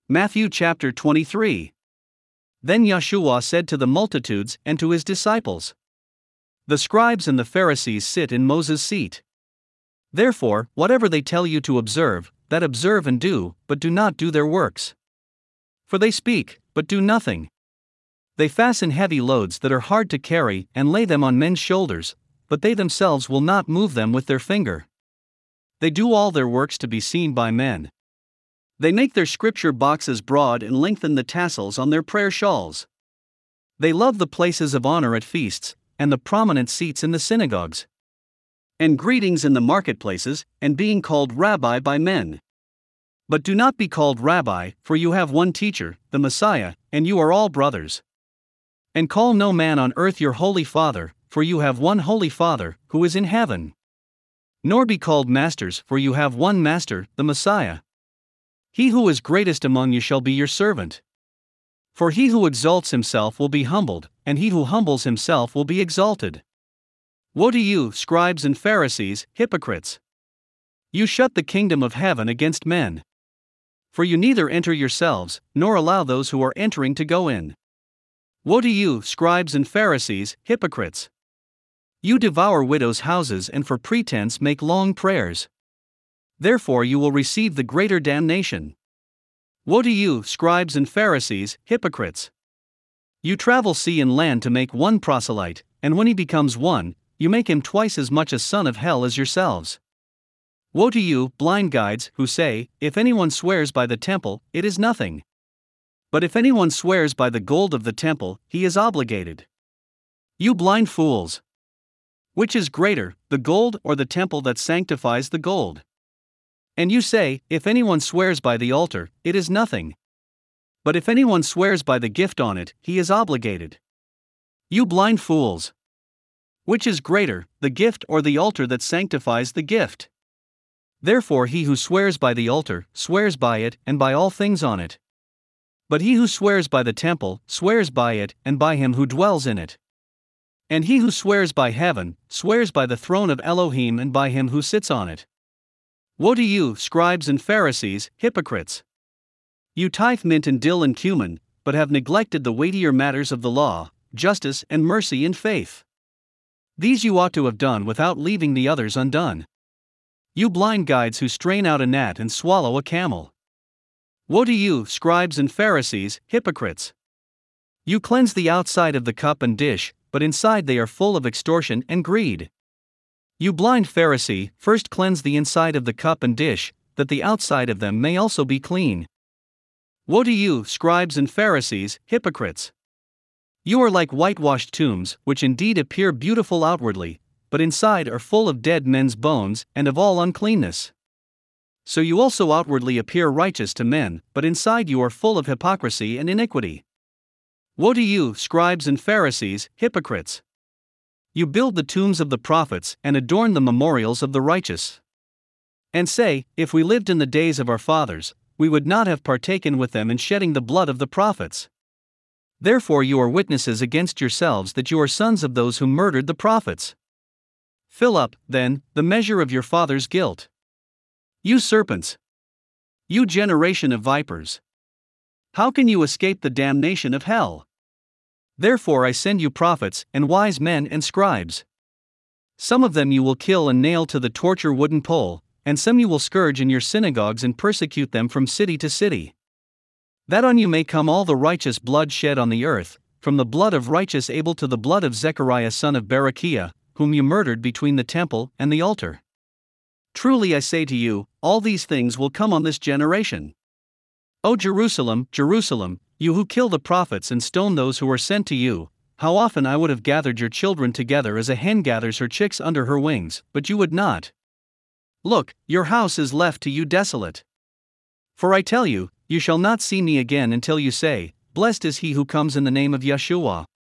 Matthew chapter 23. Then Yeshua said to the multitudes and to his disciples, "The scribes and the Pharisees sit in Moses' seat. Therefore, whatever they tell you to observe, that observe and do, but do not do their works. For they speak, but do nothing. They fasten heavy loads that are hard to carry and lay them on men's shoulders, but they themselves will not move them with their finger. They do all their works to be seen by men. They make their scripture boxes broad and lengthen the tassels on their prayer shawls. They love the places of honor at feasts, and the prominent seats in the synagogues, and greetings in the marketplaces, and being called Rabbi by men. But do not be called Rabbi, for you have one teacher, the Messiah, and you are all brothers. And call no man on earth your holy Father, for you have one holy Father, who is in heaven. Nor be called masters, for you have one Master, the Messiah. He who is greatest among you shall be your servant. For he who exalts himself will be humbled, and he who humbles himself will be exalted. Woe to you, scribes and Pharisees, hypocrites! You shut the kingdom of heaven against men. For you neither enter yourselves, nor allow those who are entering to go in. Woe to you, scribes and Pharisees, hypocrites! You devour widows' houses and for pretense make long prayers. Therefore you will receive the greater damnation. Woe to you, scribes and Pharisees, hypocrites! You travel sea and land to make one proselyte, and when he becomes one, you make him twice as much a son of hell as yourselves. Woe to you, blind guides, who say, if anyone swears by the temple, it is nothing. But if anyone swears by the gold of the temple, he is obligated. You blind fools! Which is greater, the gold or the temple that sanctifies the gold? And you say, if anyone swears by the altar, it is nothing. But if anyone swears by the gift on it, he is obligated. You blind fools! Which is greater, the gift or the altar that sanctifies the gift? Therefore he who swears by the altar, swears by it and by all things on it. But he who swears by the temple, swears by it and by him who dwells in it. And he who swears by heaven, swears by the throne of Elohim and by him who sits on it. Woe to you, scribes and Pharisees, hypocrites! You tithe mint and dill and cumin, but have neglected the weightier matters of the law, justice and mercy and faith. These you ought to have done without leaving the others undone. You blind guides who strain out a gnat and swallow a camel. Woe to you, scribes and Pharisees, hypocrites! You cleanse the outside of the cup and dish, but inside they are full of extortion and greed. You blind Pharisee, first cleanse the inside of the cup and dish, that the outside of them may also be clean. Woe to you, scribes and Pharisees, hypocrites! You are like whitewashed tombs, which indeed appear beautiful outwardly, but inside are full of dead men's bones and of all uncleanness. So you also outwardly appear righteous to men, but inside you are full of hypocrisy and iniquity. Woe to you, scribes and Pharisees, hypocrites! You build the tombs of the prophets and adorn the memorials of the righteous. And say, if we lived in the days of our fathers, we would not have partaken with them in shedding the blood of the prophets. Therefore you are witnesses against yourselves that you are sons of those who murdered the prophets. Fill up, then, the measure of your father's guilt. You serpents! You generation of vipers! How can you escape the damnation of hell? Therefore I send you prophets, and wise men and scribes. Some of them you will kill and nail to the torture wooden pole, and some you will scourge in your synagogues and persecute them from city to city. That on you may come all the righteous blood shed on the earth, from the blood of righteous Abel to the blood of Zechariah son of Berechiah, whom you murdered between the temple and the altar. Truly I say to you, all these things will come on this generation. O Jerusalem, Jerusalem, you who kill the prophets and stone those who are sent to you, how often I would have gathered your children together as a hen gathers her chicks under her wings, but you would not. Look, your house is left to you desolate. For I tell you, you shall not see me again until you say, Blessed is he who comes in the name of Yeshua.